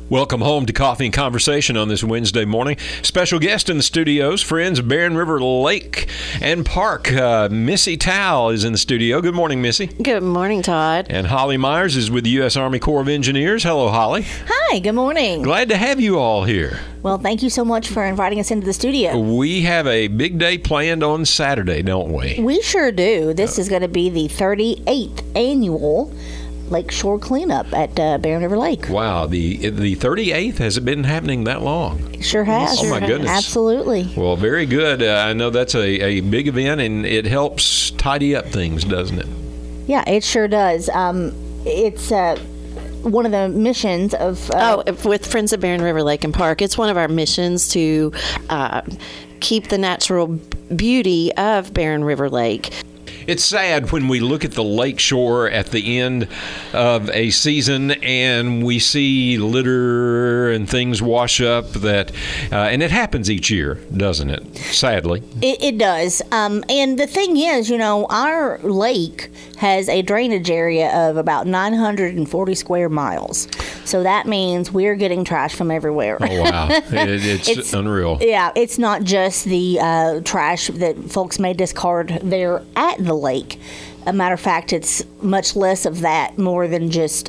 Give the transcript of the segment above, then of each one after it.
Welcome home to Coffee and Conversation on this Wednesday morning. Special guest in the studios, friends of Barren River Lake and Park. Missy Towle is in the studio. Good morning, Missy. Good morning, Todd. And Holly Myers is with the U.S. Army Corps of Engineers. Hello, Holly. Hi, good morning. Glad to have you all here. Well, thank you so much for inviting us into the studio. We have a big day planned on Saturday, don't we? We sure do. This is going to be the 38th annual Lakeshore Cleanup at Barren River Lake. Wow, the 38th? Has it been happening that long? It sure has. Oh, my goodness. Absolutely. Well, very good. I know that's a big event, and it helps tidy up things, doesn't it? Yeah, it sure does. It's one of the missions of... with Friends of Barren River Lake and Park, it's one of our missions to keep the natural beauty of Barren River Lake. It's sad when we look at the lake shore at the end of a season and we see litter and things wash up and it happens each year, doesn't it? Sadly. It does. And the thing is, our lake has a drainage area of about 940 square miles. So that means we're getting trash from everywhere. Oh, wow. It's unreal. Yeah, it's not just the trash that folks may discard there at the lake. A matter of fact, it's much less of that, more than just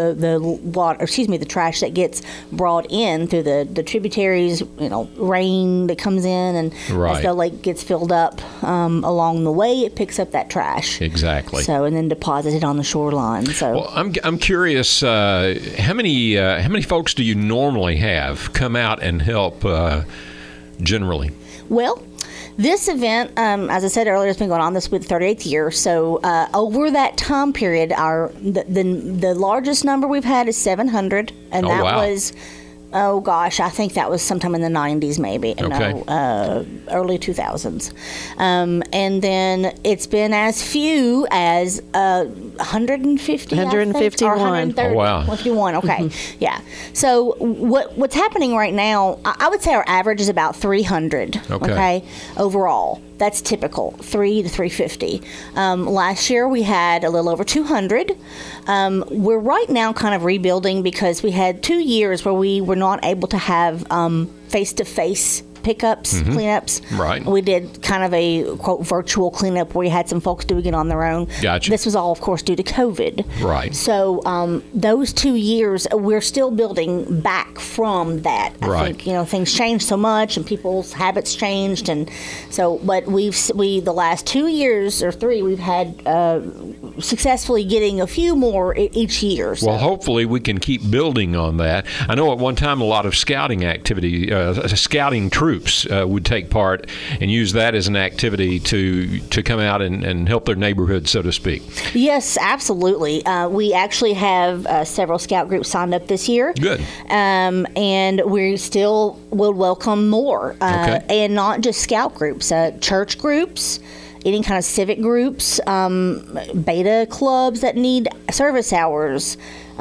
the trash that gets brought in through the tributaries, rain that comes in, and as the lake gets filled up along the way, it picks up that trash. Exactly. So, and then deposits it on the shoreline. So, well, I'm curious, how many folks do you normally have come out and help generally? Well, this event, as I said earlier, has been going on this with 38th year. So over that time period, the largest number we've had is 700, and was, I think that was sometime in the 90s, maybe. Okay. Early 2000s. And then it's been as few as 150. 151. Or 130. Oh, wow. 151. Okay. Yeah. So what's happening right now? I would say our average is about 300. Okay. Overall, that's typical, 300 to 350. Last year we had a little over 200. We're right now kind of rebuilding because we had 2 years where we were not able to have face-to-face pickups, cleanups. Right. We did kind of a, quote, virtual cleanup where you had some folks doing it on their own. Gotcha. This was all, of course, due to COVID. Right. So those 2 years, we're still building back from that. I think, things changed so much and people's habits changed. And so, but we the last 2 years or three, we've had successfully getting a few more each year. So. Well, hopefully we can keep building on that. I know at one time a lot of scouting activity, scouting troops would take part and use that as an activity to come out and help their neighborhood, so to speak. Yes, absolutely. We actually have several scout groups signed up this year. Good. And we still will welcome more. And not just scout groups, church groups, any kind of civic groups, beta clubs that need service hours,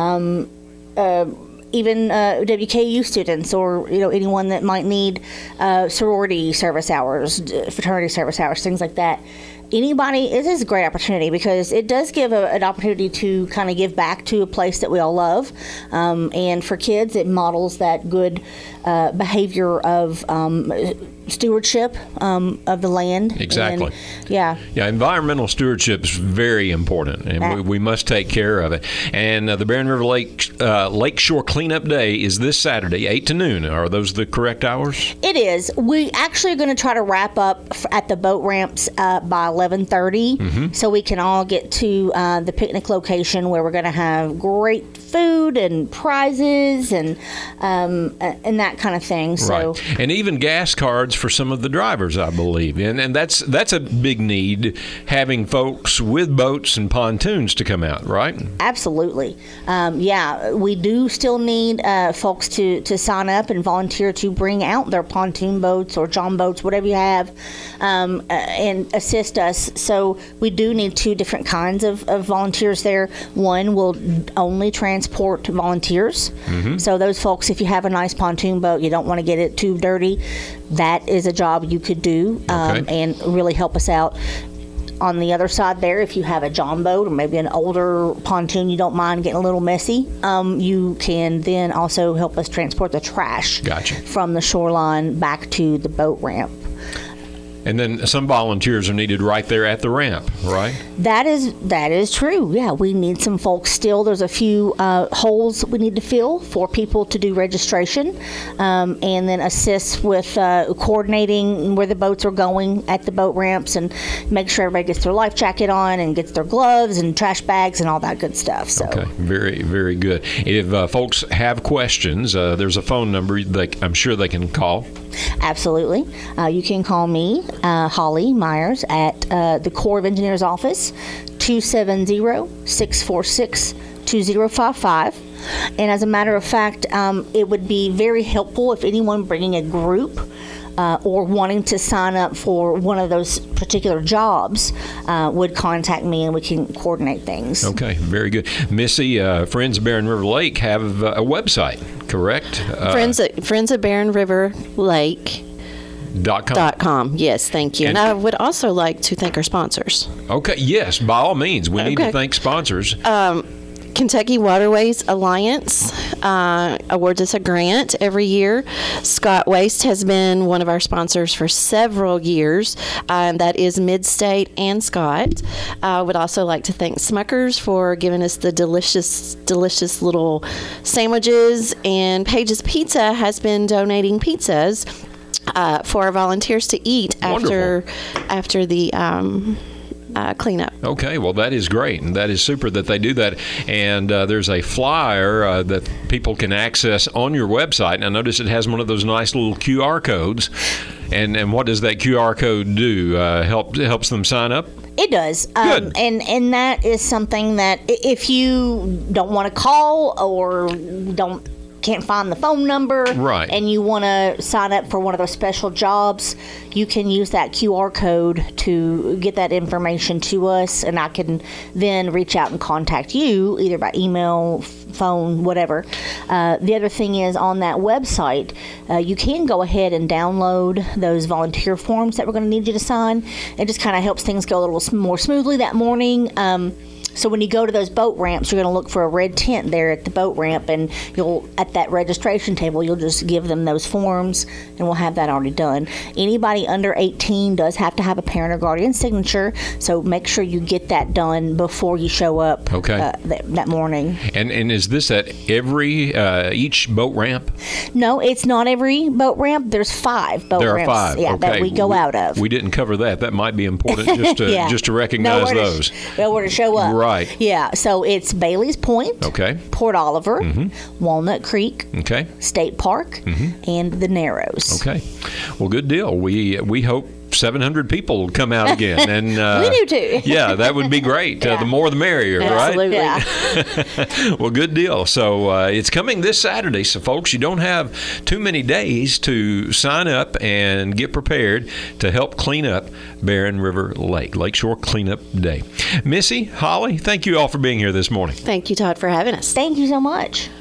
even WKU students, or anyone that might need sorority service hours, fraternity service hours, things like that. Anybody, this is a great opportunity because it does give an opportunity to kind of give back to a place that we all love. And for kids, it models that good behavior of stewardship of the land. Exactly. And, environmental stewardship is very important, and we must take care of it. And the Barren River Lakeshore Cleanup Day is this Saturday, 8 to noon. Are those the correct hours? It is. We actually are going to try to wrap up at the boat ramps by 11:30, so we can all get to the picnic location where we're going to have great food and prizes and that kind of thing. So, right. And even gas cards for some of the drivers, I believe. And that's a big need, having folks with boats and pontoons to come out, right? Absolutely. We do still need folks to sign up and volunteer to bring out their pontoon boats or john boats, whatever you have, and assist us. So we do need two different kinds of volunteers there. One will only transport volunteers. So those folks, if you have a nice pontoon boat, you don't want to get it too dirty, that is a job you could do and really help us out. on the other side there, if you have a john boat or maybe an older pontoon you don't mind getting a little messy, you can then also help us transport the trash Gotcha. from the shoreline back to the boat ramp. And then some volunteers are needed right there at the ramp, right? That is true. Yeah, we need some folks still. There's a few holes we need to fill for people to do registration, and then assist with coordinating where the boats are going at the boat ramps, and make sure everybody gets their life jacket on and gets their gloves and trash bags and all that good stuff. So. Okay, very, very good. If folks have questions, there's a phone number I'm sure they can call. Absolutely. You can call me, Holly Myers, at the Corps of Engineers office, 270-646-2055. And as a matter of fact, it would be very helpful if anyone bringing a group or wanting to sign up for one of those particular jobs would contact me, and we can coordinate things. Okay, very good. Missy, Friends of Barren River Lake have a website, correct? Friends of Barren River Lake. .com. Yes, thank you. And I would also like to thank our sponsors. Okay, yes, by all means. We need to thank sponsors. Kentucky Waterways Alliance awards us a grant every year. Scott Waste has been one of our sponsors for several years. That is Mid-State and Scott. I would also like to thank Smuckers for giving us the delicious little sandwiches. And Page's Pizza has been donating pizzas for our volunteers to eat after the cleanup. Okay, well, that is great, and that is super that they do that. And there's a flyer that people can access on your website, and I notice it has one of those nice little QR codes. And what does that QR code do? Helps them sign up? It does. Good. And that is something that if you don't want to call or can't find the phone number, right, and you want to sign up for one of those special jobs, you can use that QR code to get that information to us, and I can then reach out and contact you either by email, phone, whatever. The other thing is, on that website, you can go ahead and download those volunteer forms that we're going to need you to sign. It just kind of helps things go a little more smoothly that morning. So when you go to those boat ramps, you're going to look for a red tent there at the boat ramp, and at that registration table, you'll just give them those forms, and we'll have that already done. Anybody under 18 does have to have a parent or guardian signature, so make sure you get that done before you show up that morning. And is this at each boat ramp? No, it's not every boat ramp. There's 5 boat ramps. There are 5. Okay. That we go out of. We didn't cover that. That might be important just to recognize those. Nowhere to show up. Right. Yeah, so it's Bailey's Point, Port Oliver, Walnut Creek, State Park, and the Narrows. Okay. Well, good deal. We hope 700 people will come out again. And we do too. Yeah, that would be great. The more the merrier, Absolutely. right? Yeah. Well, good deal. So it's coming this Saturday. So, folks, you don't have too many days to sign up and get prepared to help clean up Barren River Lake, Lakeshore Cleanup Day. Missy, Holly, thank you all for being here this morning. Thank you, Todd, for having us. Thank you so much.